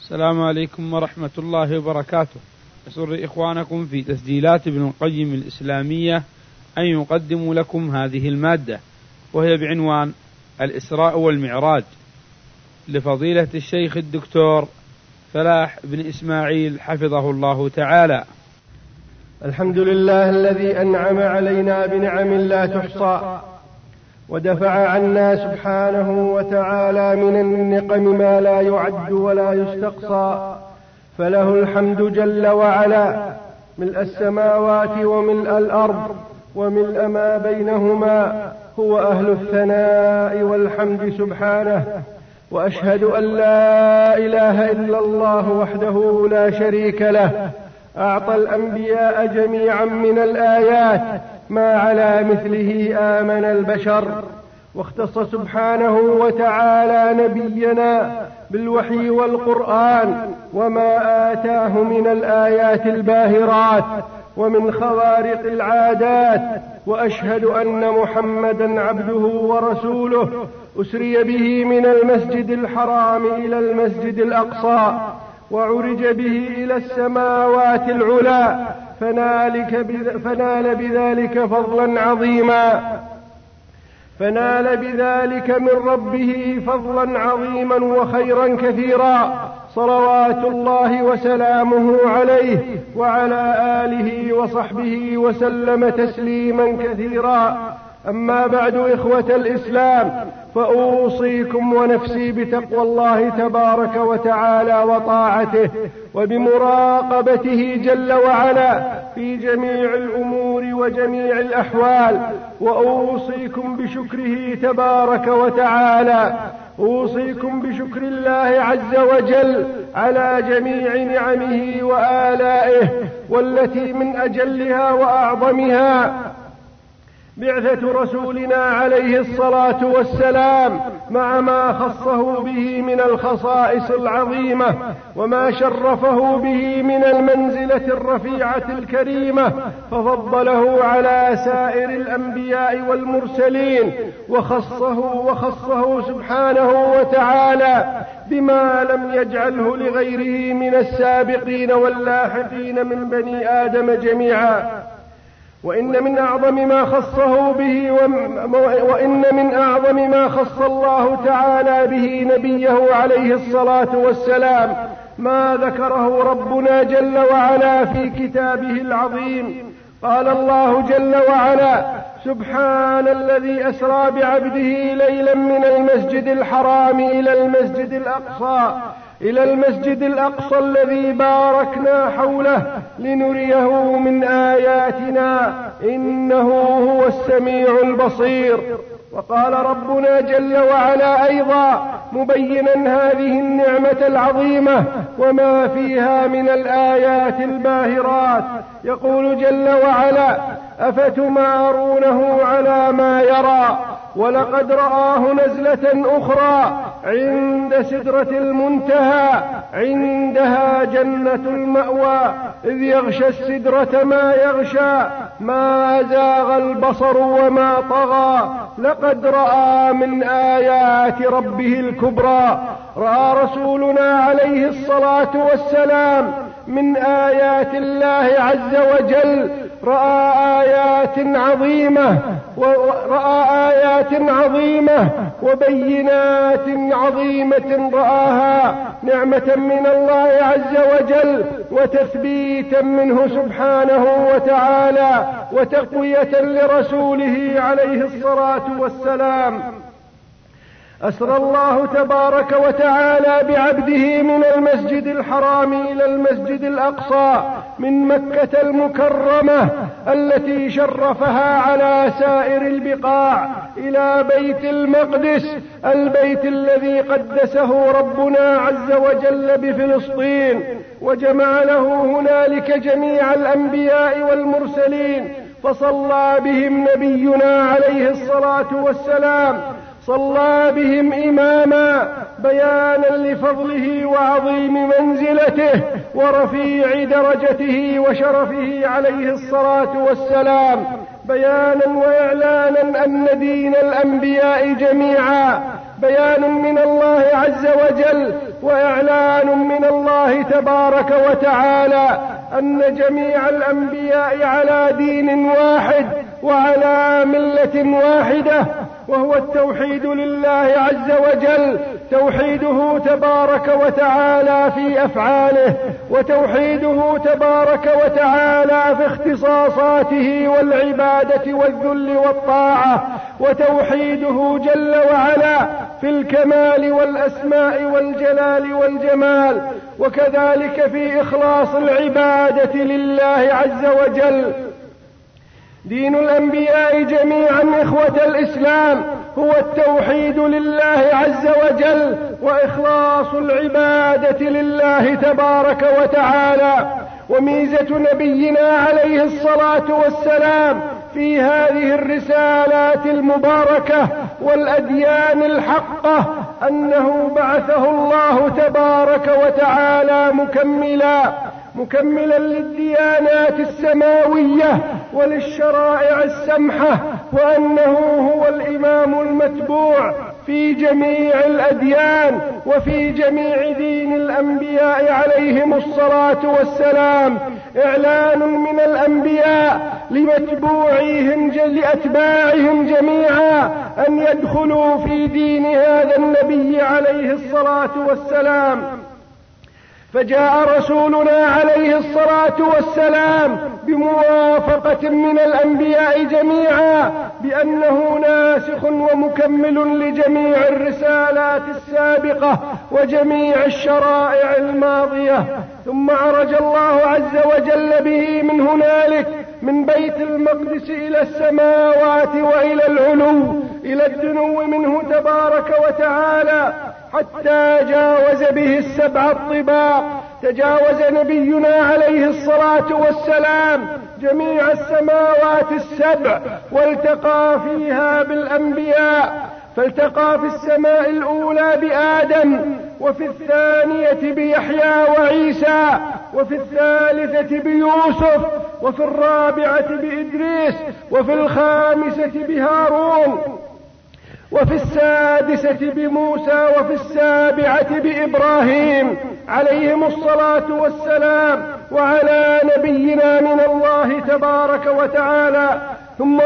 السلام عليكم ورحمة الله وبركاته. يسر إخوانكم في تسجيلات ابن القيم الإسلامية أن يقدموا لكم هذه المادة، وهي بعنوان الإسراء والمعراج لفضيلة الشيخ الدكتور فلاح بن إسماعيل حفظه الله تعالى. الحمد لله الذي أنعم علينا بنعم لا تحصى، ودفع عنا سبحانه وتعالى من النقم ما لا يعد ولا يستقصى، فله الحمد جل وعلا ملء السماوات وملء الأرض وملء ما بينهما، هو أهل الثناء والحمد سبحانه. وأشهد أن لا إله إلا الله وحده لا شريك له، أعطى الأنبياء جميعا من الآيات ما على مثله آمن البشر، واختص سبحانه وتعالى نبينا بالوحي والقرآن وما آتاه من الآيات الباهرات ومن خوارق العادات. وأشهد أن محمدا عبده ورسوله، أسري به من المسجد الحرام إلى المسجد الأقصى، وعرج به إلى السماوات العلا، فنال بذلك فضلا عظيما، فنال بذلك من ربه فضلا عظيما وخيرا كثيرا، صلوات الله وسلامه عليه وعلى آله وصحبه وسلم تسليما كثيرا. أما بعد، إخوة الإسلام، فأوصيكم ونفسي بتقوى الله تبارك وتعالى وطاعته وبمراقبته جل وعلا في جميع الأمور وجميع الأحوال، وأوصيكم بشكره تبارك وتعالى. أوصيكم بشكر الله عز وجل على جميع نعمه وآلائه، والتي من أجلها وأعظمها بعثة رسولنا عليه الصلاة والسلام، مع ما خصه به من الخصائص العظيمة وما شرفه به من المنزلة الرفيعة الكريمة، ففضله على سائر الأنبياء والمرسلين، وخصه سبحانه وتعالى بما لم يجعله لغيره من السابقين واللاحقين من بني آدم جميعا. وإن من أعظم ما خص الله تعالى به نبيه عليه الصلاة والسلام ما ذكره ربنا جل وعلا في كتابه العظيم. قال الله جل وعلا: سبحان الذي أسرى بعبده ليلا من المسجد الحرام إلى المسجد الأقصى الذي باركنا حوله لنريه من آياتنا إنه هو السميع البصير. وقال ربنا جل وعلا أيضا مبينا هذه النعمة العظيمة وما فيها من الآيات الباهرات، يقول جل وعلا: أفتمارونه على ما يرى ولقد رآه نزلة أخرى عند سدرة المنتهى عندها جنة المأوى إذ يغشى السدرة ما يغشى ما زاغ البصر وما طغى لقد رأى من آيات ربه الكبرى. رأى رسولنا عليه الصلاة والسلام من آيات الله عز وجل، رأى آيات عظيمة وبينات عظيمة، رآها نعمة من الله عز وجل وتثبيتا منه سبحانه وتعالى وتقوية لرسوله عليه الصلاة والسلام. أسرى الله تبارك وتعالى بعبده من المسجد الحرام إلى المسجد الأقصى من مكة المكرمة التي شرفها على سائر البقاع إلى بيت المقدس، البيت الذي قدسه ربنا عز وجل بفلسطين، وجمع له هنالك جميع الأنبياء والمرسلين، فصلى بهم نبينا عليه الصلاة والسلام، صلى بهم إماما بيانا لفضله وعظيم منزلته ورفيع درجته وشرفه عليه الصلاة والسلام، بيانا وإعلانا أن دين الأنبياء جميعا بيان من الله عز وجل وإعلان من الله تبارك وتعالى أن جميع الأنبياء على دين واحد وعلى ملة واحدة، وهو التوحيد لله عز وجل، توحيده تبارك وتعالى في أفعاله، وتوحيده تبارك وتعالى في اختصاصاته والعبادة والذل والطاعة، وتوحيده جل وعلا في الكمال والأسماء والجلال والجمال، وكذلك في إخلاص العبادة لله عز وجل. دين الأنبياء جميعا إخوة الإسلام هو التوحيد لله عز وجل وإخلاص العبادة لله تبارك وتعالى. وميزة نبينا عليه الصلاة والسلام في هذه الرسالات المباركة والأديان الحقة أنه بعثه الله تبارك وتعالى مكملا للديانات السماوية وللشرائع السمحة، وأنه هو الإمام المتبوع في جميع الأديان وفي جميع دين الأنبياء عليهم الصلاة والسلام. إعلان من الأنبياء لأتباعهم جميعا أن يدخلوا في دين هذا النبي عليه الصلاة والسلام. فجاء رسولنا عليه الصلاة والسلام بموافقة من الأنبياء جميعا بأنه ناسخ ومكمل لجميع الرسالات السابقة وجميع الشرائع الماضية. ثم عرج الله عز وجل به من هنالك من بيت المقدس إلى السماوات وإلى العلو إلى الدنو منه تبارك وتعالى حتى جاوز به السبع الطباق. تجاوز نبينا عليه الصلاة والسلام جميع السماوات السبع والتقى فيها بالأنبياء، فالتقى في السماء الأولى بآدم، وفي الثانية بيحيى وعيسى، وفي الثالثة بيوسف، وفي الرابعة بإدريس، وفي الخامسة بهارون، وفي السادسة بموسى، وفي السابعة بإبراهيم عليهم الصلاة والسلام. وعلى نبينا من الله تبارك وتعالى ثم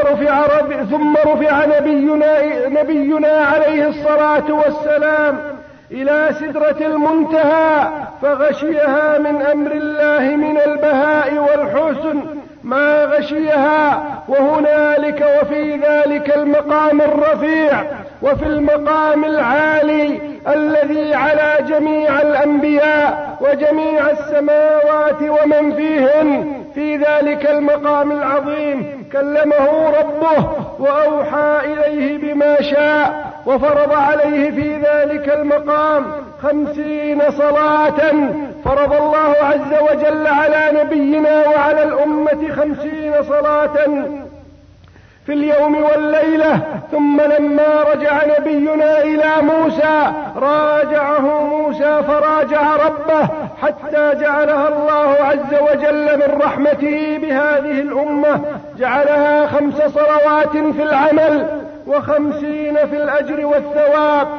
رفع نبينا عليه الصلاة والسلام إلى سدرة المنتهى فغشيها من أمر الله من البهاء والحسن ما غشيها. وهنالك وفي ذلك المقام الرفيع وفي المقام العالي الذي على جميع الأنبياء وجميع السماوات ومن فيهن، في ذلك المقام العظيم كلمه ربه وأوحى إليه بما شاء، وفرض عليه في ذلك المقام 50 صلاة. فرض الله عز وجل على نبينا وعلى الأمة 50 صلاة في اليوم والليلة. ثم لما رجع نبينا إلى موسى راجعه موسى فراجع ربه حتى جعلها الله عز وجل من رحمته بهذه الأمة، جعلها 5 صلوات في العمل و50 في الأجر والثواب.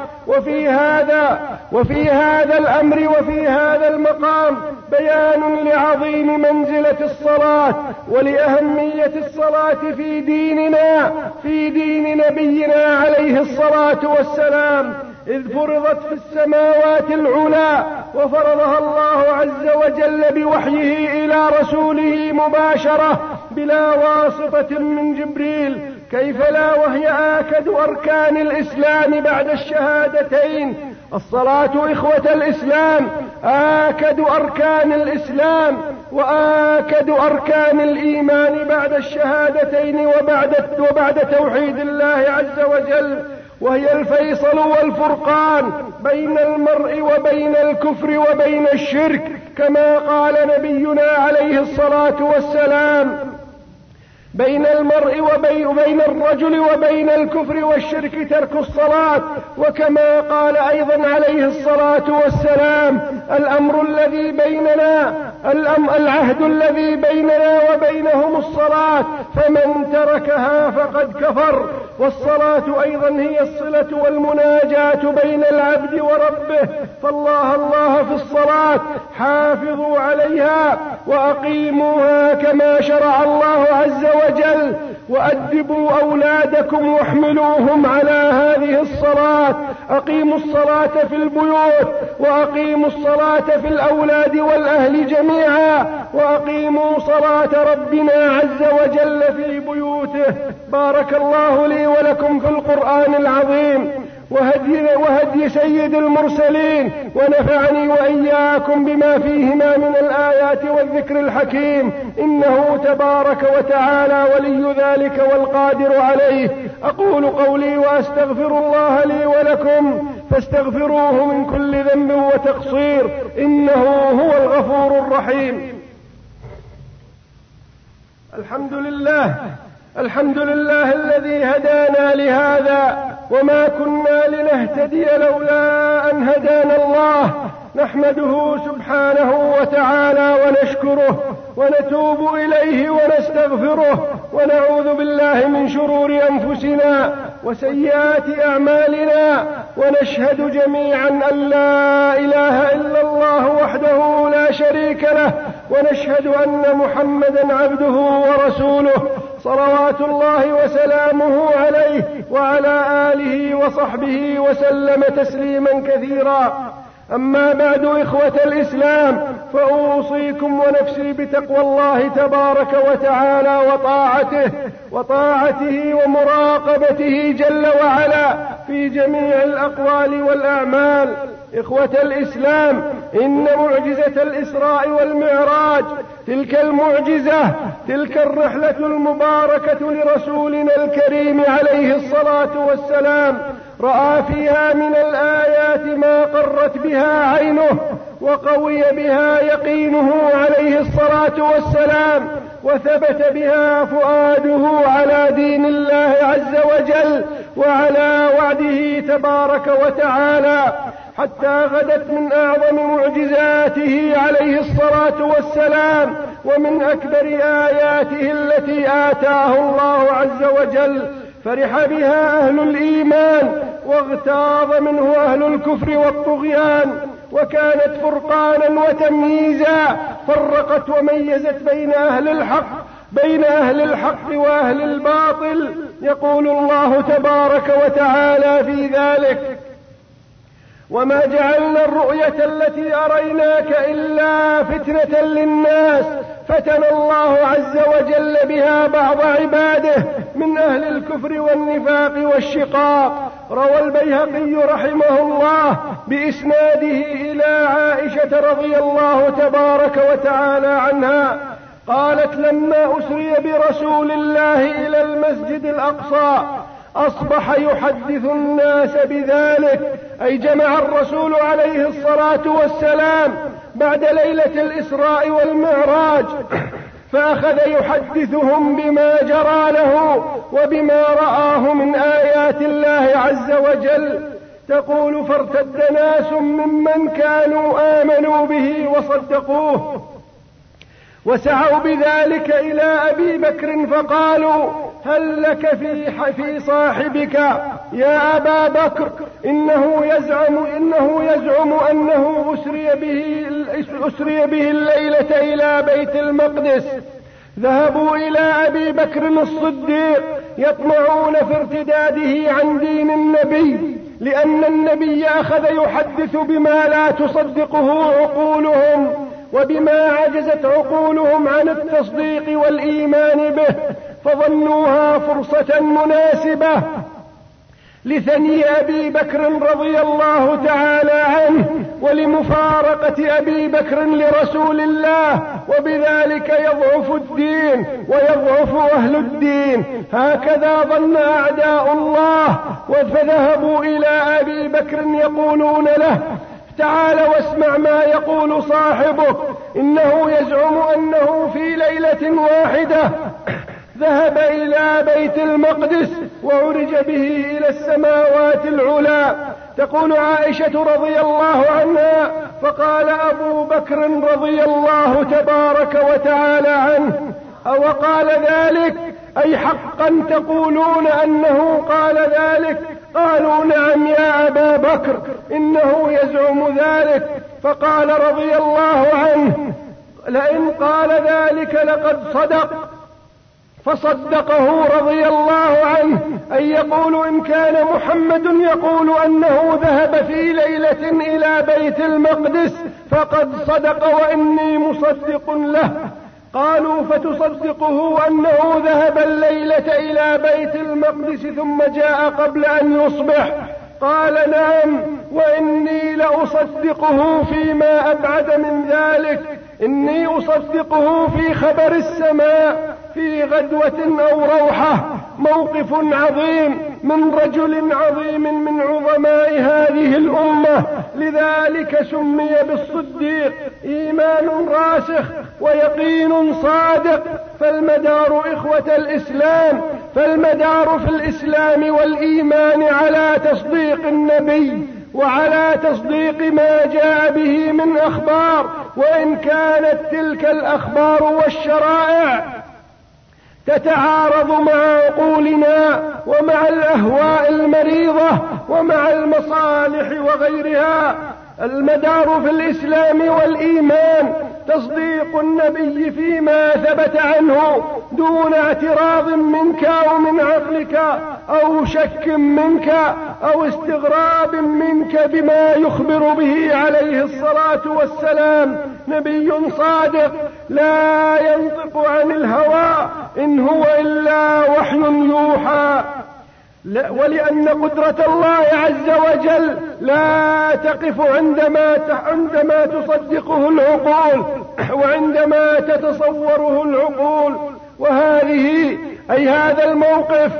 وفي هذا الأمر وفي هذا المقام بيان لعظيم منزلة الصلاة ولأهمية الصلاة في دين نبينا عليه الصلاة والسلام، إذ فرضت في السماوات العلى وفرضها الله عز وجل بوحيه إلى رسوله مباشرة بلا واسطة من جبريل. كيف لا وهي آكد أركان الإسلام بعد الشهادتين. الصلاة إخوة الإسلام آكد أركان الإسلام وآكد أركان الإيمان بعد الشهادتين وبعد توحيد الله عز وجل، وهي الفيصل والفرقان بين المرء وبين الكفر وبين الشرك، كما قال نبينا عليه الصلاة والسلام: بين المرء وبين الرجل وبين الكفر والشرك ترك الصلاة. وكما قال أيضا عليه الصلاة والسلام: العهد الذي بيننا وبينهم الصلاة، فمن تركها فقد كفر. والصلاة أيضا هي الصلة والمناجاة بين العبد وربه، فالله الله في الصلاة الصلاة حافظوا عليها وأقيموها كما شرع الله عز وجل، وأدبوا أولادكم واحملوهم على هذه الصلاة. أقيموا الصلاة في البيوت، وأقيموا الصلاة في الأولاد والأهل جميعا، وأقيموا صلاة ربنا عز وجل في بيوته. بارك الله لي ولكم في القرآن العظيم وهدي سيد المرسلين، ونفعني وإياكم بما فيهما من الآيات والذكر الحكيم، إنه تبارك وتعالى ولي ذلك والقادر عليه. أقول قولي وأستغفر الله لي ولكم، فاستغفروه من كل ذنب وتقصير، إنه هو الغفور الرحيم. الحمد لله الذي هدانا لهذا، وما كنا لنهتدي لولا أن هدانا الله. نحمده سبحانه وتعالى ونشكره ونتوب إليه ونستغفره، ونعوذ بالله من شرور أنفسنا وسيئات أعمالنا، ونشهد جميعا أن لا إله إلا الله وحده لا شريك له، ونشهد أن محمدا عبده ورسوله صلوات الله وسلامه عليه وعلى آله وصحبه وسلم تسليما كثيرا. أما بعد، إخوة الإسلام، فأوصيكم ونفسي بتقوى الله تبارك وتعالى وطاعته ومراقبته جل وعلا في جميع الأقوال والأعمال. إخوة الإسلام، إن معجزة الإسراء والمعراج، تلك المعجزة، تلك الرحلة المباركة لرسولنا الكريم عليه الصلاة والسلام، رأى فيها من الآيات ما قرت بها عينه وقوي بها يقينه عليه الصلاة والسلام، وثبت بها فؤاده على دين الله عز وجل وعلى وعده تبارك وتعالى، حتى غدت من أعظم معجزاته عليه الصلاة والسلام ومن أكبر آياته التي آتاه الله عز وجل. فرح بها أهل الإيمان واغتاظ منه أهل الكفر والطغيان، وكانت فرقانا وتمييزا، فرقت وميزت بين أهل الحق وأهل الباطل. يقول الله تبارك وتعالى في ذلك: وما جعلنا الرؤية التي أريناك إلا فتنة للناس، فتن الله عز وجل بها بعض عباده من أهل الكفر والنفاق والشقاق. روى البيهقي رحمه الله بإسناده إلى عائشة رضي الله تبارك وتعالى عنها قالت: لما أسري برسول الله إلى المسجد الأقصى أصبح يحدث الناس بذلك، أي جمع الرسول عليه الصلاة والسلام بعد ليلة الإسراء والمعراج، فأخذ يحدثهم بما جرى له وبما رآه من آيات الله عز وجل. تقول: فارتد ناس ممن كانوا آمنوا به وصدقوه، وسعوا بذلك إلى أبي بكر فقالوا: هل لك في صاحبك يا أبا بكر؟ إنه يزعم أنه أسري به الليلة إلى بيت المقدس. ذهبوا إلى أبي بكر الصديق يطمعون في ارتداده عن دين النبي، لأن النبي أخذ يحدث بما لا تصدقه عقولهم وبما عجزت عقولهم عن التصديق والإيمان به، فظنوها فرصة مناسبة لثني أبي بكر رضي الله تعالى عنه ولمفارقة أبي بكر لرسول الله، وبذلك يضعف الدين ويضعف أهل الدين. هكذا ظن أعداء الله، فذهبوا إلى أبي بكر يقولون له: تعال واسمع ما يقول صاحبك، إنه يزعم أنه في ليلة واحدة ذهب إلى بيت المقدس وعرج به إلى السماوات العلى. تقول عائشة رضي الله عنها: فقال أبو بكر رضي الله تبارك وتعالى عنه: أو قال ذلك؟ أي حقا تقولون أنه قال ذلك؟ قالوا: نعم يا أبا بكر، إنه يزعم ذلك. فقال رضي الله عنه: لئن قال ذلك لقد صدق. فصدقه رضي الله عنه، أي يقول إن كان محمد يقول أنه ذهب في ليلة إلى بيت المقدس فقد صدق وإني مصدق له. قالوا: فتصدقه أنه ذهب الليلة إلى بيت المقدس ثم جاء قبل أن يصبح؟ قال: نعم، وإني لأصدقه فيما أبعد من ذلك، إني أصدقه في خبر السماء في غدوة أو روحة، موقف عظيم من رجل عظيم من عظماء هذه الأمة، لذلك سمي بالصديق. إيمان راسخ ويقين صادق. فالمدار إخوة الإسلام، فالمدار في الإسلام والإيمان على تصديق النبي وعلى تصديق ما جاء به من أخبار، وإن كانت تلك الأخبار والشرائع تتعارض مع عقولنا ومع الأهواء المريضة ومع المصالح وغيرها. المدار في الإسلام والإيمان تصديق النبي فيما ثبت عنه دون اعتراض منك أو من عقلك أو شك منك أو استغراب منك بما يخبر به عليه الصلاة والسلام. نبي صادق لا ينطق عن الهوى، إن هو إلا وحي يوحى. ولأن قدرة الله عز وجل لا تقف عندما تصدقه العقول وعندما تتصوره العقول. وهذه أي هذا الموقف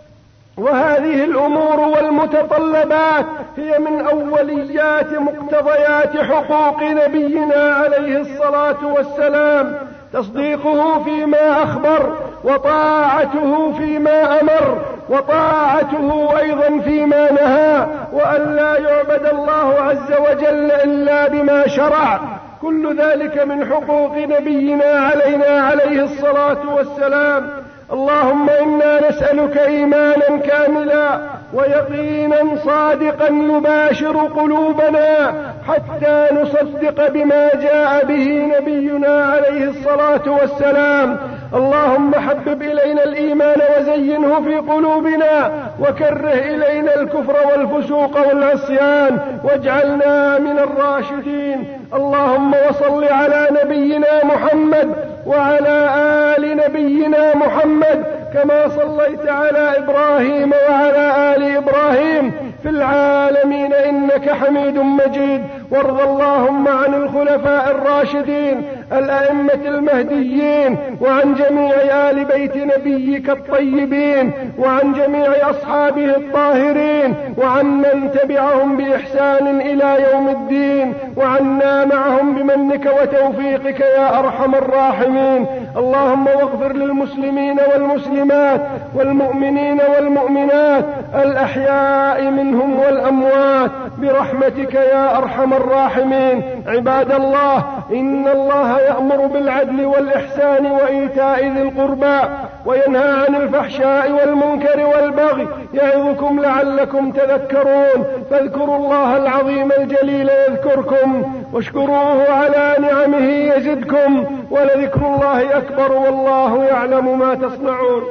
وهذه الأمور والمتطلبات هي من أوليات مقتضيات حقوق نبينا عليه الصلاة والسلام، تصديقه فيما أخبر وطاعته فيما أمر وطاعته أيضا فيما نهى، وأن لا يعبد الله عز وجل إلا بما شرع. كل ذلك من حقوق نبينا علينا عليه الصلاة والسلام. اللهم إنا نسألك إيمانا كاملا ويقينا صادقا يباشر قلوبنا حتى نصدق بما جاء به نبينا عليه الصلاة والسلام. اللهم حبب إلينا الإيمان وزينه في قلوبنا وكره إلينا الكفر والفسوق والعصيان واجعلنا من الراشدين. اللهم وصل على نبينا محمد وعلى آل نبينا محمد كما صليت على إبراهيم وعلى آل إبراهيم في العالمين إنك حميد مجيد. وارض اللهم عن الخلفاء الراشدين الأئمة المهديين وعن جميع آل بيت نبيك الطيبين وعن جميع أصحابه الطاهرين وعن من تبعهم بإحسان إلى يوم الدين، وعنا معهم بمنك وتوفيقك يا أرحم الراحمين. اللهم واغفر للمسلمين والمسلمات والمؤمنين والمؤمنات الأحياء منهم والأموات برحمتك يا أرحم الراحمين. عباد الله، إن الله يأمر بالعدل والإحسان وإيتاء ذي القربى وينهى عن الفحشاء والمنكر والبغي يعظكم لعلكم تذكرون. فاذكروا الله العظيم الجليل يذكركم واشكروه على نعمه يزدكم ولذكر الله أكبر والله يعلم ما تصنعون.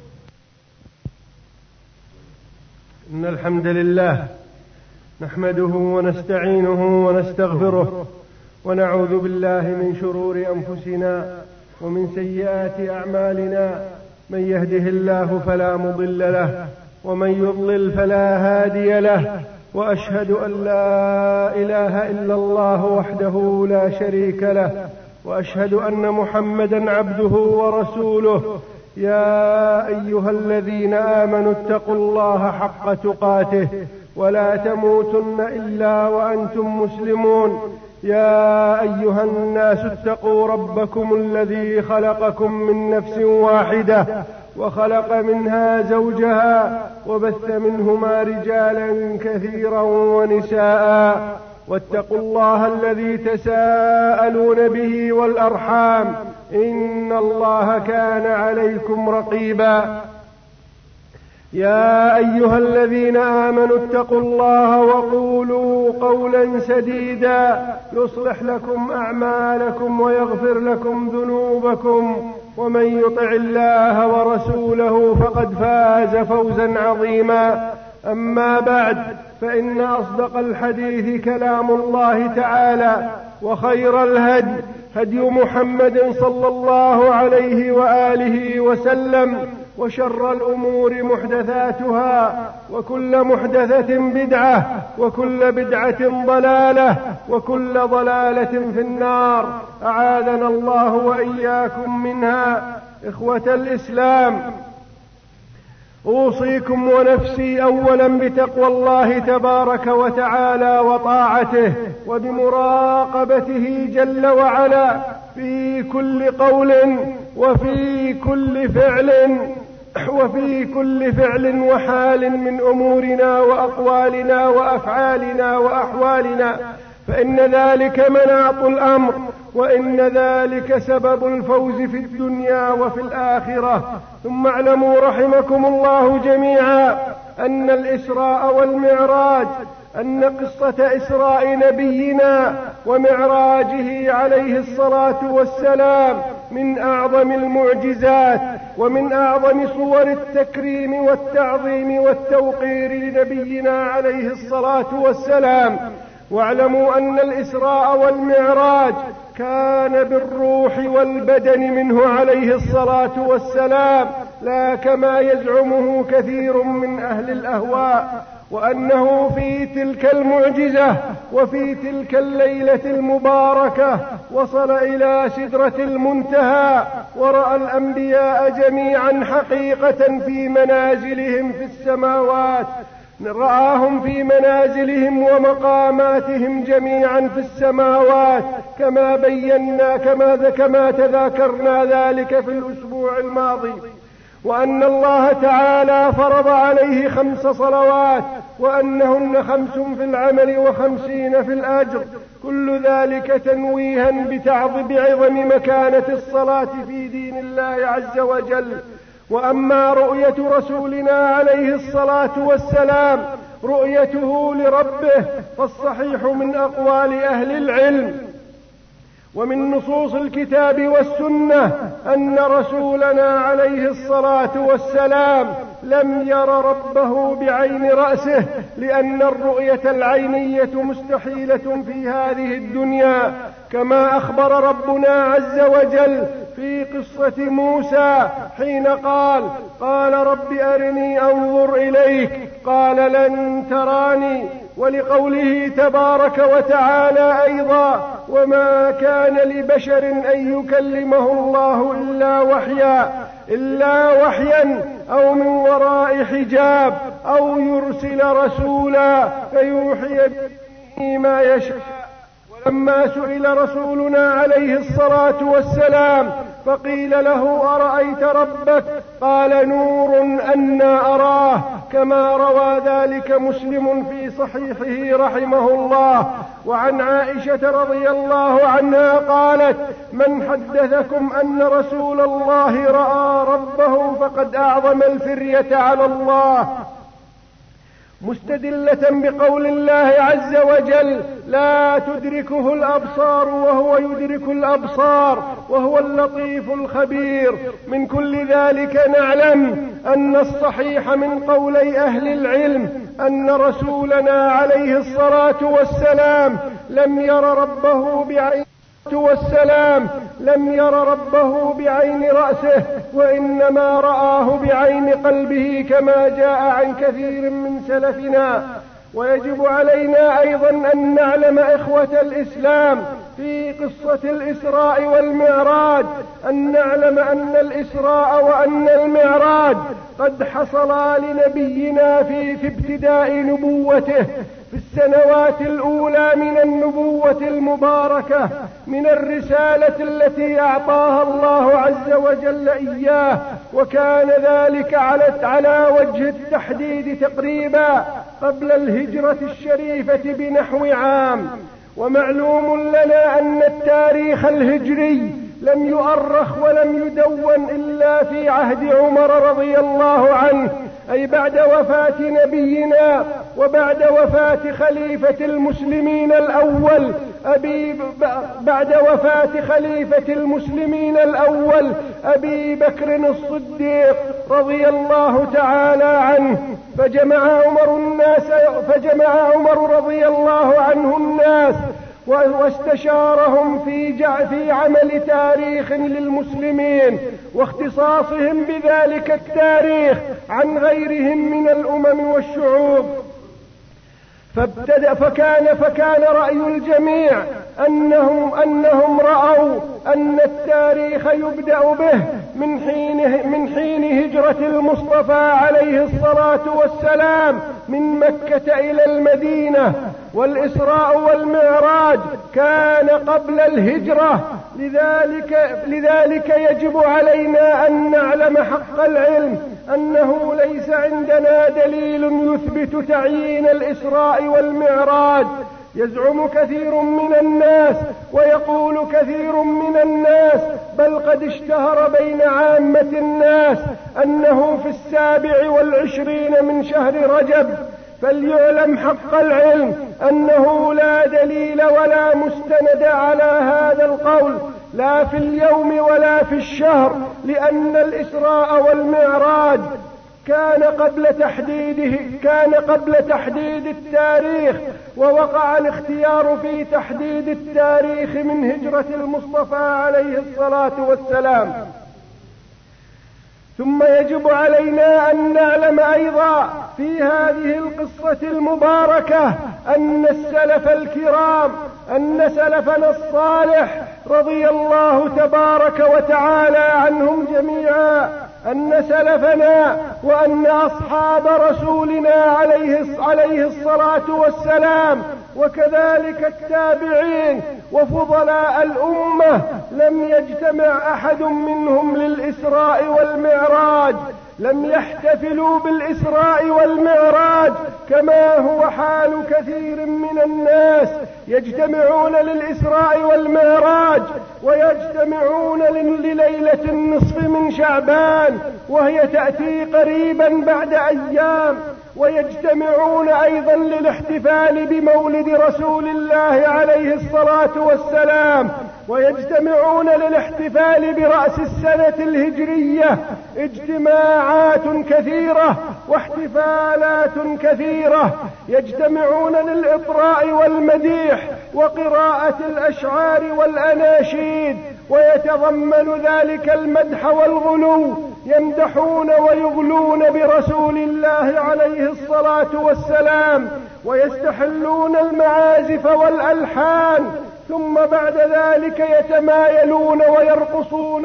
إن الحمد لله نحمده ونستعينه ونستغفره ونعوذ بالله من شرور أنفسنا ومن سيئات أعمالنا. من يهده الله فلا مضل له ومن يضلل فلا هادي له، وأشهد أن لا إله إلا الله وحده لا شريك له، وأشهد أن محمدا عبده ورسوله. يا أيها الذين آمنوا اتقوا الله حق تقاته ولا تموتن إلا وأنتم مسلمون. يا أيها الناس اتقوا ربكم الذي خلقكم من نفس واحدة وخلق منها زوجها وبث منهما رجالا كثيرا ونساء، واتقوا الله الذي تساءلون به والأرحام إن الله كان عليكم رقيبا. يا أيها الذين آمنوا اتقوا الله وقولوا قولا سديدا يصلح لكم أعمالكم ويغفر لكم ذنوبكم ومن يطع الله ورسوله فقد فاز فوزا عظيما. أما بعد، فإن أصدق الحديث كلام الله تعالى، وخير الهدي هدي محمد صلى الله عليه وآله وسلم، وشر الأمور محدثاتها، وكل محدثة بدعة، وكل بدعة ضلالة، وكل ضلالة في النار، أعاذنا الله وإياكم منها. إخوة الإسلام، أوصيكم ونفسي أولا بتقوى الله تبارك وتعالى وطاعته، وبمراقبته جل وعلا في كل قول وفي كل فعل وحال من أمورنا وأقوالنا وأفعالنا وأحوالنا، فإن ذلك مناط الأمر، وإن ذلك سبب الفوز في الدنيا وفي الآخرة. ثم اعلموا رحمكم الله جميعا أن الإسراء والمعراج، أن قصة إسراء نبينا ومعراجه عليه الصلاة والسلام من أعظم المعجزات ومن أعظم صور التكريم والتعظيم والتوقير لنبينا عليه الصلاة والسلام. واعلموا أن الإسراء والمعراج كان بالروح والبدن منه عليه الصلاة والسلام، لا كما يزعمه كثير من أهل الأهواء، وأنه في تلك المعجزة وفي تلك الليلة المباركة وصل إلى سدرة المنتهى، ورأى الأنبياء جميعا حقيقة في منازلهم في السماوات، رآهم في منازلهم ومقاماتهم جميعا في السماوات، كما بينا كما تذاكرنا ذلك في الأسبوع الماضي. وأن الله تعالى فرض عليه 5 صلوات، وأنهن 5 في العمل و50 في الأجر، كل ذلك تنويها بعظم مكانة الصلاة في دين الله عز وجل. وأما رؤية رسولنا عليه الصلاة والسلام رؤيته لربه، فالصحيح من أقوال أهل العلم ومن نصوص الكتاب والسنة أن رسولنا عليه الصلاة والسلام لم ير ربه بعين رأسه، لأن الرؤية العينية مستحيلة في هذه الدنيا، كما أخبر ربنا عز وجل في قصة موسى حين قال رب أرني أنظر إليك، قال لن تراني. ولقوله تبارك وتعالى أيضا وما كان لبشر أن يكلمه الله إلا وحيا أو من وراء حجاب أو يرسل رسولا فيوحي به ما يشاء. ولما سئل رسولنا عليه الصلاة والسلام فقيل له أرأيت ربك؟ قال نور أنى أراه، كما روى ذلك مسلم في صحيحه رحمه الله. وعن عائشة رضي الله عنها قالت من حدثكم أن رسول الله رأى ربه فقد أعظم الفرية على الله، مستدلة بقول الله عز وجل لا تدركه الأبصار وهو يدرك الأبصار وهو اللطيف الخبير. من كل ذلك نعلم أن الصحيح من قولي أهل العلم أن رسولنا عليه الصلاة والسلام لم ير ربه بعين رأسه، وإنما رآه بعين قلبه كما جاء عن كثير من سلفنا. ويجب علينا أيضا أن نعلم إخوة الإسلام في قصة الإسراء والمعراج، أن نعلم أن الإسراء وأن المعراج قد حصلا لنبينا في ابتداء نبوته، في السنوات الأولى من النبوة المباركة، من الرسالة التي أعطاها الله عز وجل إياه، وكان ذلك على وجه التحديد تقريبا قبل الهجرة الشريفة بنحو عام. ومعلوم لنا أن التاريخ الهجري لم يؤرخ ولم يدون إلا في عهد عمر رضي الله عنه، أي بعد وفاة نبينا وبعد وفاة خليفة المسلمين الأول أبي بكر الصديق رضي الله تعالى عنه، فجمع عمر رضي الله عنه الناس واستشارهم في عمل تاريخ للمسلمين واختصاصهم بذلك التاريخ عن غيرهم من الأمم والشعوب. فكان رأي الجميع أنهم رأوا أن التاريخ يبدأ به من حين هجرة المصطفى عليه الصلاة والسلام من مكة إلى المدينة، والإسراء والمعراج كان قبل الهجرة. لذلك يجب علينا أن نعلم حق العلم أنه ليس عندنا دليل يثبت تعيين الإسراء والمعراج. يزعم كثير من الناس ويقول كثير من الناس، بل قد اشتهر بين عامة الناس أنه في 27 من شهر رجب. فليعلم حق العلم أنه لا دليل ولا مستند على هذا القول، لا في اليوم ولا في الشهر، لأن الإسراء والمعراج كان قبل تحديد التاريخ، ووقع الاختيار في تحديد التاريخ من هجرة المصطفى عليه الصلاة والسلام. ثم يجب علينا أن نعلم أيضا في هذه القصة المباركة أن سلفنا الصالح رضي الله تبارك وتعالى عنهم جميعا، أن سلفنا وأن أصحاب رسولنا عليه الصلاة والسلام وكذلك التابعين وفضلاء الأمة لم يجتمع أحد منهم للإسراء والمعراج، لم يحتفلوا بالإسراء والمعراج كما هو حال كثير من الناس، يجتمعون للإسراء والمعراج ويجتمعون لليلة النصف من شعبان وهي تأتي قريبا بعد أيام، ويجتمعون أيضا للاحتفال بمولد رسول الله عليه الصلاة والسلام، ويجتمعون للاحتفال برأس السنة الهجرية، اجتماعات كثيرة واحتفالات كثيرة. يجتمعون للإطراء والمديح وقراءة الأشعار والأناشيد، ويتضمن ذلك المدح والغلو، يمدحون ويغلون برسول الله عليه الصلاة والسلام، ويستحلون المعازف والألحان، ثم بعد ذلك يتمايلون ويرقصون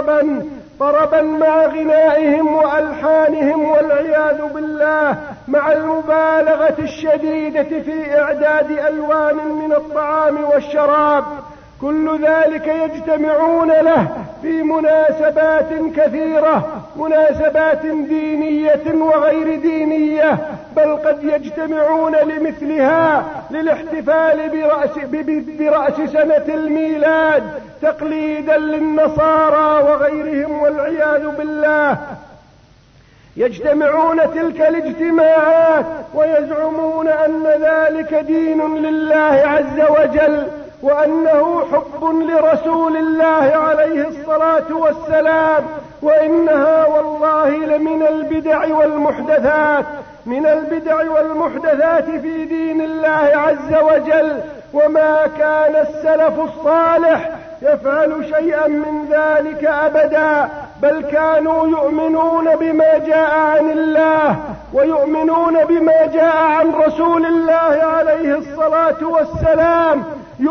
طربا مع غنائهم وألحانهم والعياذ بالله، مع المبالغة الشديدة في إعداد ألوان من الطعام والشراب. كل ذلك يجتمعون له في مناسبات كثيرة، مناسبات دينية وغير دينية، بل قد يجتمعون لمثلها للاحتفال برأس سنة الميلاد تقليدا للنصارى وغيرهم والعياذ بالله. يجتمعون تلك الاجتماعات ويزعمون أن ذلك دين لله عز وجل، وأنه حب لرسول الله عليه الصلاة والسلام، وإنها والله لمن البدع والمحدثات، من البدع والمحدثات في دين الله عز وجل. وما كان السلف الصالح يفعل شيئا من ذلك أبدا، بل كانوا يؤمنون بما جاء عن الله ويؤمنون بما جاء عن رسول الله عليه الصلاة والسلام،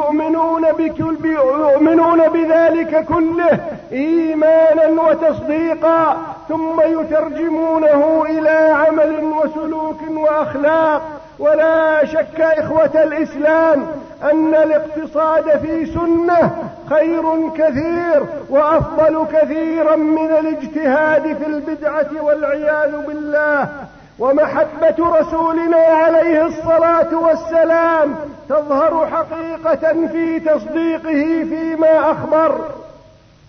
يؤمنون بذلك كله إيمانا وتصديقا، ثم يترجمونه إلى عمل وسلوك وأخلاق. ولا شك إخوة الإسلام أن الاقتصاد في سنة خير كثير وأفضل كثيرا من الاجتهاد في البدعة والعياذ بالله. ومحبة رسولنا عليه الصلاة والسلام تظهر حقيقة في تصديقه فيما أخبر.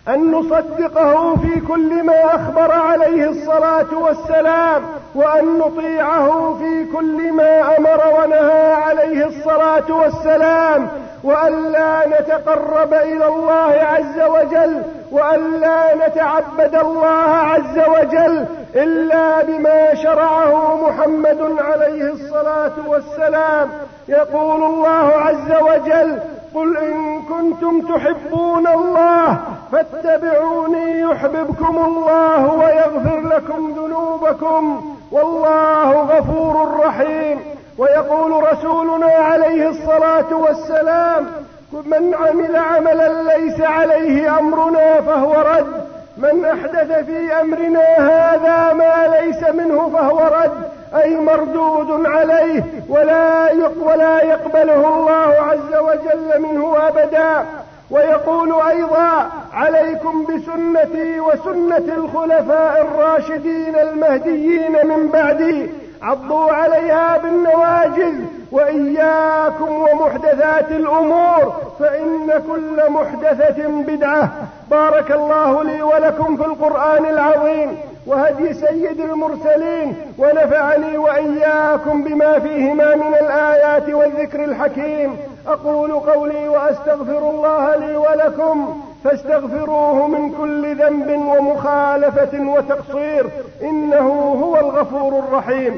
أن نصدقه في كل ما أخبر عليه الصلاة والسلام، وأن نطيعه في كل ما أمر ونهى عليه الصلاة والسلام، وأن لا نتقرب إلى الله عز وجل وأن لا نتعبد الله عز وجل إلا بما شرعه محمد عليه الصلاة والسلام. يقول الله عز وجل: قل إن كنتم تحبون الله فاتبعوني يحببكم الله ويغفر لكم ذنوبكم والله غفور رحيم. ويقول رسولنا عليه الصلاة والسلام: من عمل عملا ليس عليه أمرنا فهو رد، من أحدث في أمرنا هذا ما ليس منه فهو رد، أي مردود عليه ولا يقبله الله عز وجل منه أبدا. ويقول أيضا: عليكم بسنتي وسنة الخلفاء الراشدين المهديين من بعدي، عضوا عليها بالنواجذ، وإياكم ومحدثات الأمور فإن كل محدثة بدعة. بارك الله لي ولكم في القرآن العظيم وهدي سيد المرسلين، ونفعني وإياكم بما فيهما من الآيات والذكر الحكيم. أقول قولي وأستغفر الله لي ولكم فاستغفروه من كل ذنب ومخالفة وتقصير، إنه هو الغفور الرحيم.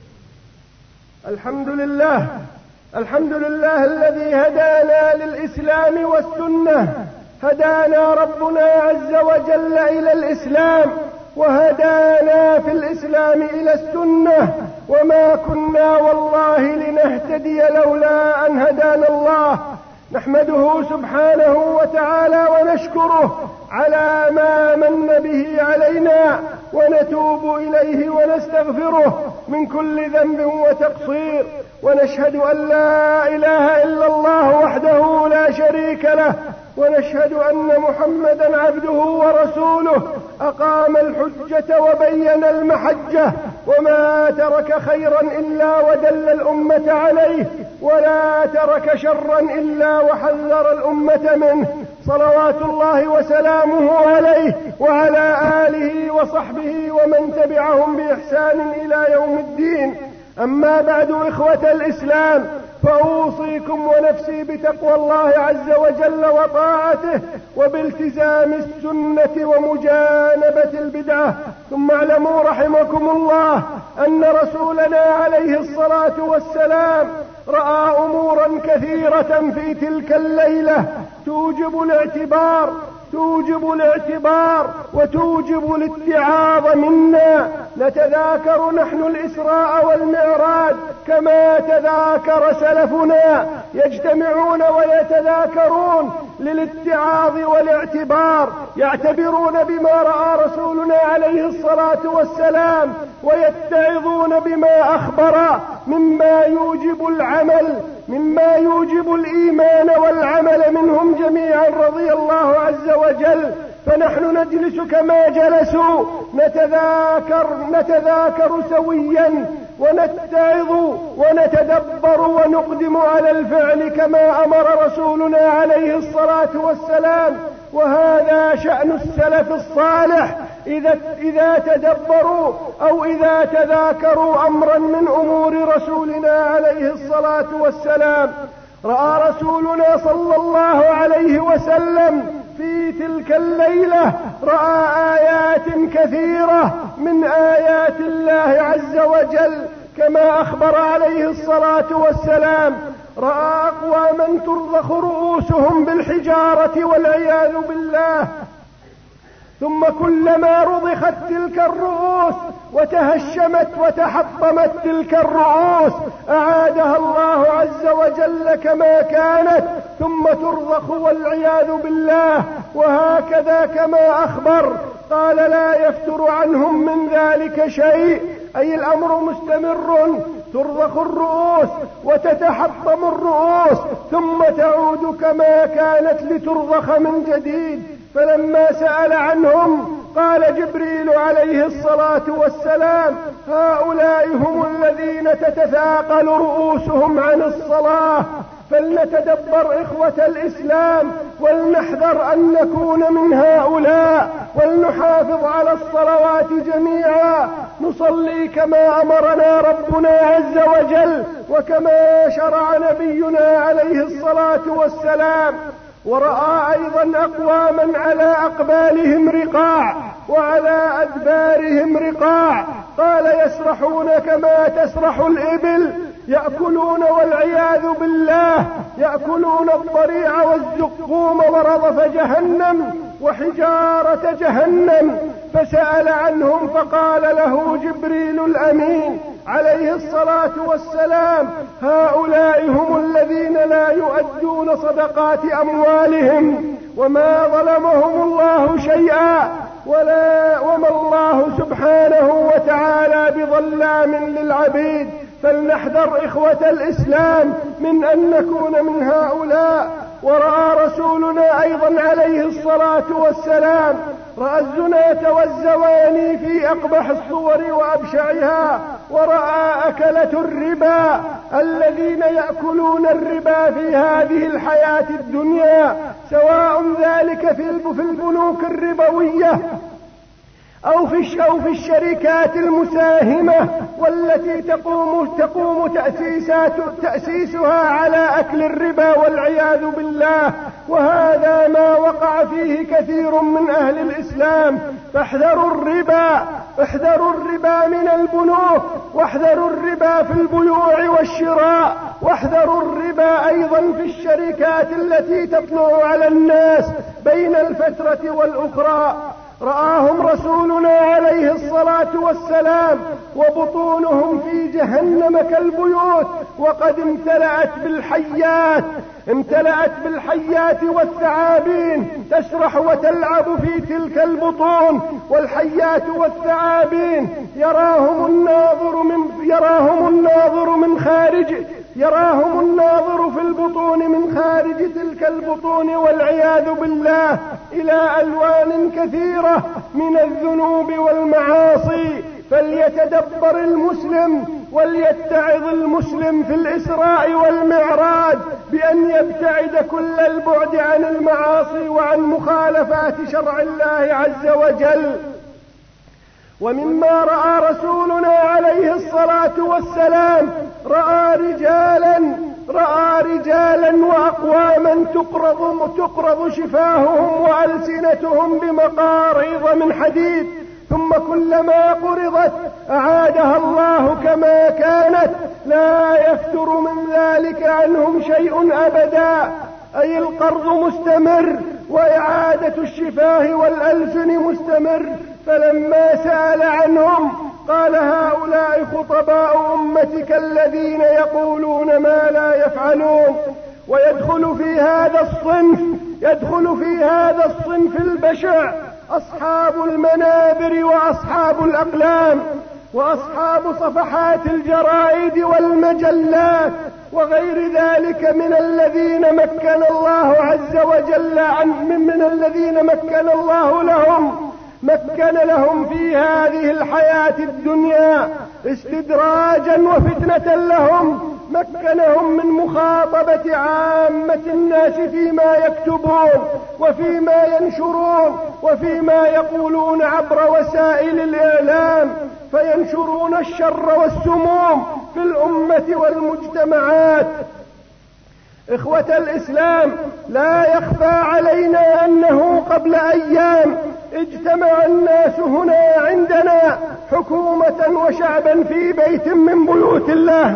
الحمد لله الذي هدانا للإسلام والسنة. هدانا ربنا عز وجل إلى الإسلام، وهدانا في الإسلام إلى السنة، وما كنا والله لنهتدي لولا أن هدانا الله. نحمده سبحانه وتعالى ونشكره على ما من به علينا، ونتوب إليه ونستغفره من كل ذنب وتقصير، ونشهد أن لا إله إلا الله وحده لا شريك له، ونشهد أن محمدا عبده ورسوله أقام الحجة وبين المحجة، وما ترك خيرا إلا ودل الأمة عليه، ولا ترك شرا إلا وحذر الأمة منه، صلوات الله وسلامه عليه وعلى آله وصحبه ومن تبعهم بإحسان إلى يوم الدين. أما بعد، إخوة الإسلام، فأوصيكم ونفسي بتقوى الله عز وجل وطاعته، وبالتزام السنة ومجانبة البدعة. ثم اعلموا رحمكم الله أن رسولنا عليه الصلاة والسلام رأى أمورا كثيرة في تلك الليلة توجب الاعتبار وتوجب الاتعاظ منا. نتذاكر نحن الإسراء والمعراج كما تذاكر سلفنا، يجتمعون ويتذاكرون للاتعاظ والاعتبار، يعتبرون بما رأى رسولنا عليه الصلاة والسلام، ويتعظون بما أخبر مما يوجب الإيمان والعمل منهم جميعا رضي الله عز وجل. فنحن نجلس كما جلسوا، نتذاكر سويا، ونتعظ ونتدبر ونقدم على الفعل كما أمر رسولنا عليه الصلاة والسلام. وهذا شأن السلف الصالح، إذا تدبروا أو إذا تذاكروا أمرا من أمور رسولنا عليه الصلاة والسلام. رأى رسولنا صلى الله عليه وسلم في تلك الليلة آيات كثيرة من آيات الله عز وجل كما أخبر عليه الصلاة والسلام. رأى أقواما ترضخ رؤوسهم بالحجارة والعياذ بالله، ثم كلما رضخت تلك الرؤوس وتهشمت وتحطمت تلك الرؤوس أعادها الله عز وجل كما كانت، ثم ترضخ والعياذ بالله. وهكذا كما أخبر قال: لا يفتر عنهم من ذلك شيء، أي الأمر مستمر، ترضخ الرؤوس وتتحطم الرؤوس ثم تعود كما كانت لترضخ من جديد. فلما سأل عنهم قال جبريل عليه الصلاة والسلام: هؤلاء هم الذين تتثاقل رؤوسهم عن الصلاة، فلنتدبر إخوة الإسلام ولنحذر أن نكون من هؤلاء، ولنحافظ على الصلوات جميعا، نصلي كما أمرنا ربنا عز وجل وكما شرع نبينا عليه الصلاة والسلام. ورأى أيضا أقواما على أقبالهم رقاع وعلى أدبارهم رقاع، قال يسرحون كما تسرح الإبل، يأكلون والعياذ بالله يأكلون الضريع والزقوم ورضف جهنم وحجارة جهنم. فسأل عنهم فقال له جبريل الأمين عليه الصلاة والسلام: هؤلاء هم الذين لا يؤدون صدقات أموالهم، وما ظلمهم الله شيئا، وما الله سبحانه وتعالى بظلام للعبيد. فلنحذر إخوة الإسلام من أن نكون من هؤلاء. ورأى رسولنا أيضا عليه الصلاة والسلام رأى الزناة والزواني في أقبح الصور وأبشعها، ورأى أكلة الربا الذين يأكلون الربا في هذه الحياة الدنيا، سواء ذلك في البنوك الربوية أو في الشركات المساهمة والتي تقوم تأسيسها على أكل الربا والعياذ بالله. وهذا ما وقع فيه كثير من أهل الإسلام. فاحذروا الربا، احذروا الربا من البنوك، واحذروا الربا في البيوع والشراء، واحذروا الربا أيضا في الشركات التي تطلع على الناس بين الفترة والأخرى. رآهم رسولنا عليه الصلاة والسلام وبطونهم في جهنم كالبيوت، وقد امتلأت بالحيات والثعابين تسرح وتلعب في تلك البطون. والحيات والثعابين يراهم الناظر في البطون من خارج تلك البطون والعياذ بالله إلى ألوان كثيرة من الذنوب والمعاصي. فليتدبر المسلم وليتعظ المسلم في الإسراء والمعراج بأن يبتعد كل البعد عن المعاصي وعن مخالفات شرع الله عز وجل. ومما رأى رسولنا عليه الصلاة والسلام رأى رجالا وأقواما تقرض شفاههم وألسنتهم بمقاريض من حديد، ثم كلما قرضت أعادها الله كما كانت، لا يفتر من ذلك عنهم شيء أبدا. أي القرض مستمر وإعادة الشفاه والألسن مستمر. فلما سأل عنهم قال: هؤلاء خطباء أمتك الذين يقولون ما لا يفعلون. ويدخل في هذا الصنف البشع أصحاب المنابر وأصحاب الأقلام وأصحاب صفحات الجرائد والمجلات وغير ذلك من الذين مكن الله عز وجل من الذين مكن لهم في هذه الحياة الدنيا استدراجا وفتنة لهم. مكنهم من مخاطبة عامة الناس فيما يكتبون وفيما ينشرون وفيما يقولون عبر وسائل الإعلام، فينشرون الشر والسموم في الأمة والمجتمعات. إخوة الإسلام، لا يخفى علينا أنه قبل أيام اجتمع الناس هنا عندنا حكومة وشعبا في بيت من بيوت الله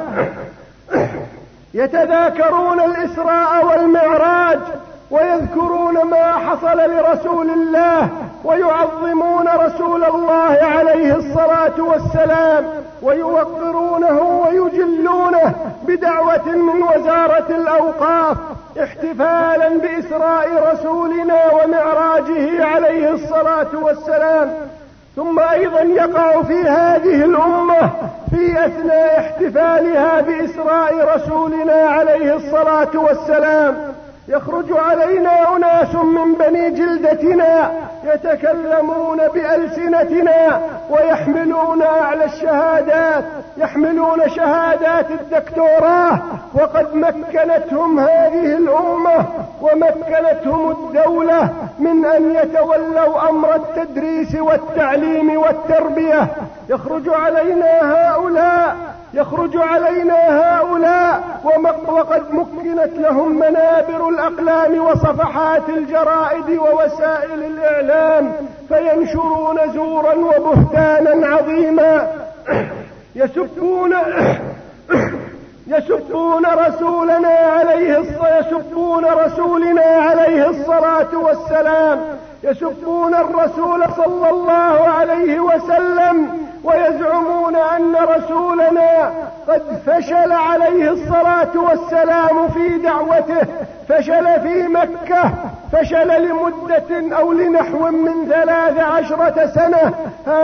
يتذاكرون الإسراء والمعراج ويذكرون ما حصل لرسول الله ويعظمون رسول الله عليه الصلاة والسلام ويوقرونه ويجلونه بدعوة من وزارة الأوقاف احتفالا بإسراء رسولنا ومعراجه عليه الصلاة والسلام. ثم أيضا يقع في هذه الأمة في أثناء احتفالها بإسراء رسولنا عليه الصلاة والسلام يخرج علينا أناس من بني جلدتنا يتكلمون بألسنتنا ويحملون أعلى الشهادات، يحملون شهادات الدكتوراه، وقد مكنتهم هذه الأمة ومكنتهم الدولة من أن يتولوا أمر التدريس والتعليم والتربية. يخرج علينا هؤلاء وقد مكنت لهم منابر الأقلام وصفحات الجرائد ووسائل الإعلام، فينشرون زورا وبهتانا عظيما، يسبون رسولنا عليه الصلاة والسلام، يسبون الرسول صلى الله عليه وسلم، ويزعمون أن رسولنا قد فشل عليه الصلاة والسلام في دعوته، فشل في مكة، فشل لمدة أو لنحو من 13 سنة.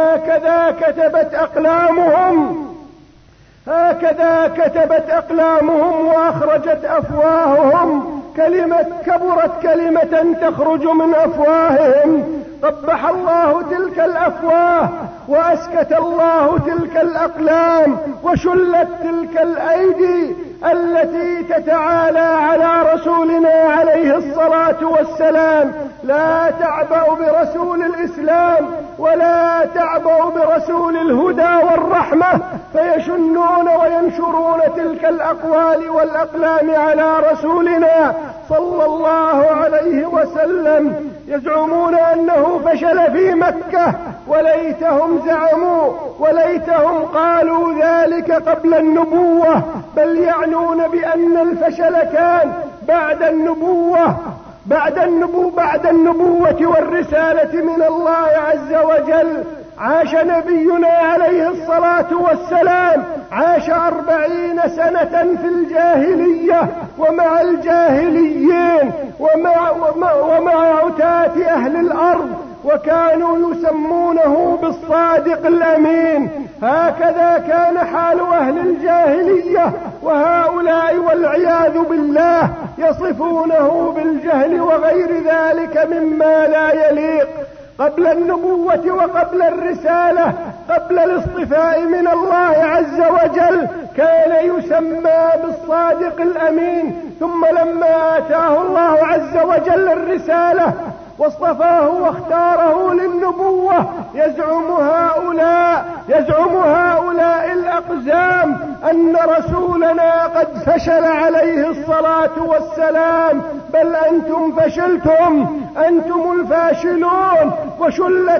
هكذا كتبت أقلامهم وأخرجت أفواههم، كبرت كلمة تخرج من أفواههم. قبح الله تلك الأفواه وأسكت الله تلك الأقلام، وشلت تلك الأيدي التي تتعالى على رسولنا عليه الصلاة والسلام. لا تعبأ برسول الإسلام ولا تعبأ برسول الهدى والرحمة، فيشنون وينشرون تلك الأقوال والأقلام على رسولنا صلى الله عليه وسلم، يزعمون أنه فشل في مكة، وليتهم زعموا وليتهم قالوا ذلك قبل النبوة، بل يعنون بأن الفشل كان بعد النبوة والرسالة من الله عز وجل. عاش نبينا عليه الصلاة والسلام 40 سنة في الجاهلية ومع الجاهليين ومع عتاة أهل الأرض، وكانوا يسمونه بالصادق الأمين. هكذا كان حال أهل الجاهلية، وهؤلاء والعياذ بالله يصفونه بالجهل وغير ذلك مما لا يليق. قبل النبوة وقبل الرسالة، قبل الاصطفاء من الله عز وجل، كان يسمى بالصادق الأمين، ثم لما آتاه الله عز وجل الرسالة واصطفاه واختاره للنبوة، يزعم هؤلاء الأقزام أن رسولنا قد فشل عليه الصلاة والسلام، بل أنتم فشلتم، أنتم الفاشلون، وشلت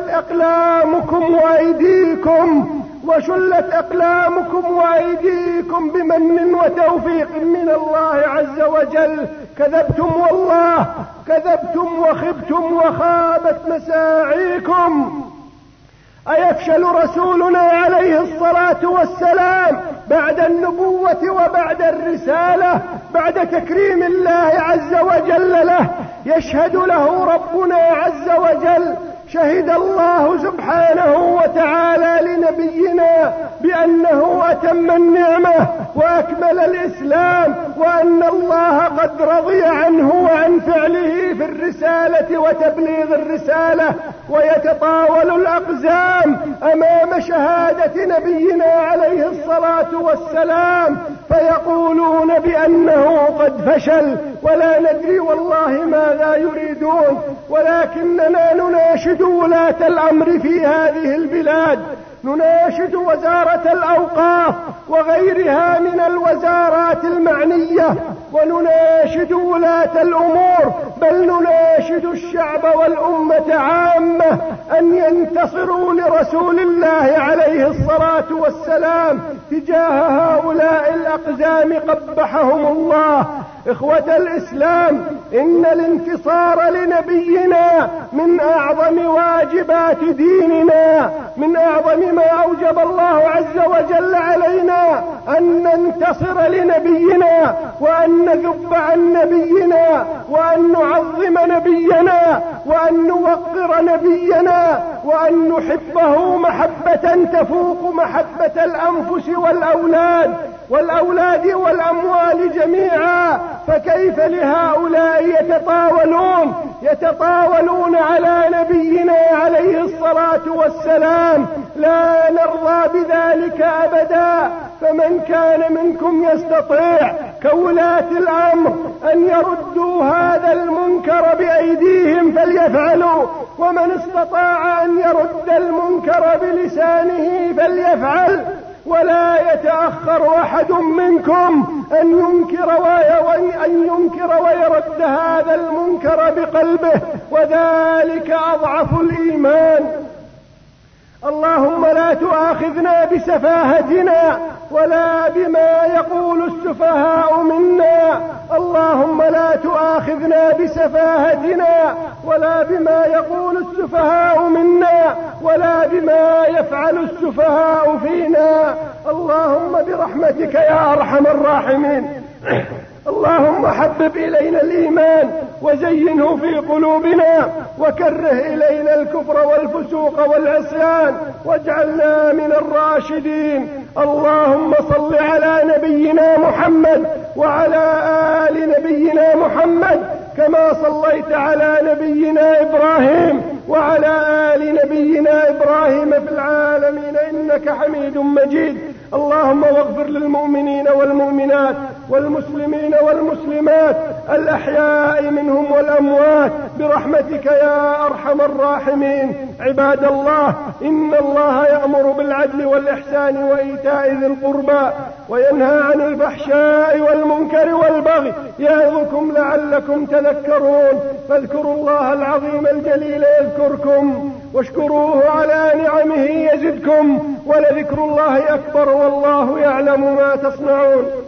أقلامكم وأيديكم بمن وتوفيق من الله عز وجل. كذبتم والله، كذبتم وخبتم وخابت مساعيكم. أيفشل رسولنا عليه الصلاة والسلام بعد النبوة وبعد الرسالة، بعد تكريم الله عز وجل له؟ يشهد له ربنا عز وجل، شهد الله سبحانه وتعالى لنبينا بأنه أتم النعمة وأكمل الإسلام، وأن الله قد رضي عنه وعن فعله في الرسالة وتبليغ الرسالة. ويتطاول الأقزام أمام شهادة نبينا عليه الصلاة والسلام، فيقولون بأنه قد فشل، ولا ندري والله ماذا يريدون، ولكننا نناشد ولاة الأمر في هذه البلاد، نناشد وزارة الأوقاف وغيرها من الوزارات المعنية، ونناشد ولاة الأمور، بل نناشد الشعب والأمة عامة أن ينتصروا لرسول الله عليه الصلاة والسلام تجاه هؤلاء الأقزام قبحهم الله. إخوة الإسلام، إن الانتصار لنبينا من أعظم واجبات ديننا، من أعظم ما أوجب الله عز وجل علينا أن ننتصر لنبينا، وأن نذب عن نبينا، وأن نعظم نبينا، وأن نوقر نبينا، وأن نحبه محبة تفوق محبة الأنفس والأولاد والأموال جميعا. فكيف لهؤلاء يتطاولون على نبينا عليه الصلاة والسلام، لا نرضى بذلك أبدا. فمن كان منكم يستطيع كولاة الأمر أن يردوا هذا المنكر بأيديهم فليفعلوا، ومن استطاع أن يرد المنكر بلسانه فليفعل. ولا يتأخر أحد منكم أن ينكر ويرد هذا المنكر بقلبه، وذلك أضعف الإيمان. اللهم لا تؤاخذنا بسفاهتنا ولا بما يقول السفهاء منا. اللهم لا تؤاخذنا بسفاهتنا ولا بما يقول السفهاء منا ولا بما يفعل السفهاء فينا. اللهم برحمتك يا أرحم الراحمين. اللهم حبب إلينا الإيمان وزينه في قلوبنا وكره إلينا الكفر والفسوق والعصيان واجعلنا من الراشدين. اللهم صل على نبينا محمد وعلى آل نبينا محمد كما صليت على نبينا إبراهيم وعلى آل نبينا إبراهيم في العالمين إنك حميد مجيد. اللهم واغفر للمؤمنين والمؤمنات والمسلمين والمسلمات الأحياء منهم والأموات برحمتك يا أرحم الراحمين. عباد الله، إن الله يأمر بالعدل والإحسان وإيتاء ذي القربى وينهى عن الفحشاء والمنكر والبغي يعظكم لعلكم تذكرون. فاذكروا الله العظيم الجليل يذكركم واشكروه على نعمه يزدكم ولذكر الله أكبر والله يعلم ما تصنعون.